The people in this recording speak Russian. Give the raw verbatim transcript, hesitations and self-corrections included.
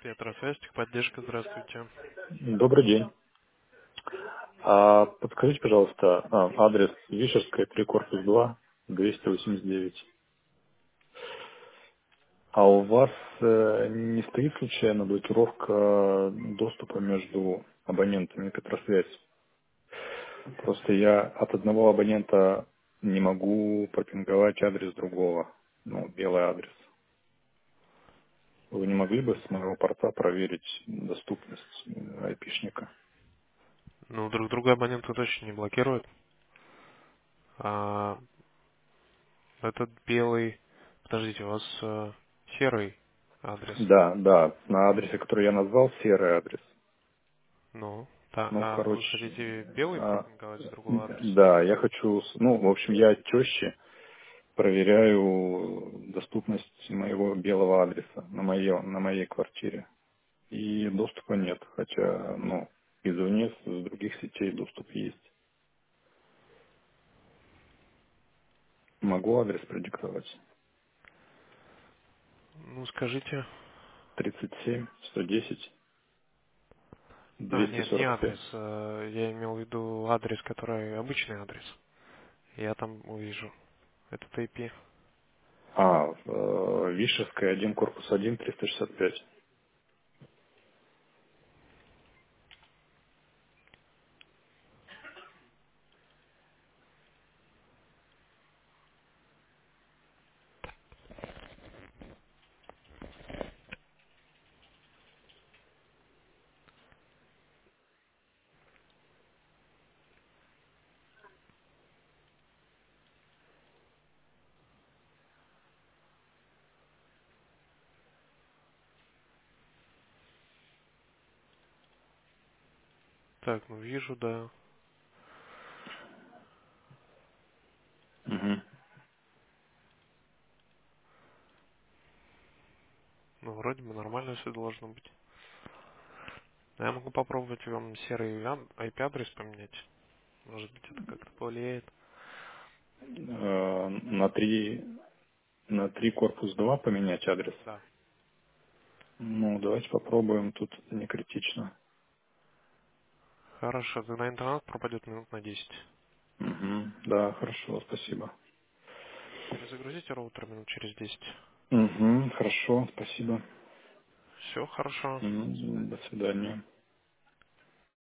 Петросвязь, техподдержка, здравствуйте. Добрый день. А подскажите, пожалуйста, а, адрес Вишерская, три, корпус два, двести восемьдесят девять. А у вас э, не стоит случайно блокировка доступа между абонентами Петросвязь? Просто я от одного абонента не могу пропинговать адрес другого, ну, белый адрес. Вы не могли бы с моего порта проверить доступность э, айпишника? Ну, друг друга абоненты точно не блокируют. А этот белый... Подождите, у вас э, серый адрес. Да, да, на адресе, который я назвал, серый адрес. Ну, да, Ну, а вы короче, хотите белый а, пропинговать с другого адреса? да, я хочу, с- ну, в общем, я теще проверяю доступность моего белого адреса на моей, на моей квартире. И доступа нет, хотя, ну, извне с других сетей доступ есть. Могу адрес продиктовать. Ну, скажите... тридцать семь, сто десять, А, двести нет, не сорок пять. адрес. э, Я имел в виду адрес, который обычный адрес. Я там увижу этот ай пи. А, э, Вишевская, один, корпус один, триста шестьдесят пять. Так, ну вижу, да. Угу. Ну, вроде бы нормально все должно быть. Я могу попробовать вам серый ай пи-адрес поменять. Может быть, это как-то повлияет. Э, на три на три корпус два поменять адрес. Да. Ну, давайте попробуем, тут не критично. Хорошо, тогда интернет пропадет минут на десять. Угу. Да, хорошо, спасибо. Перезагрузите роутер минут через десять. Угу, хорошо, спасибо. Все хорошо. М, До свидания.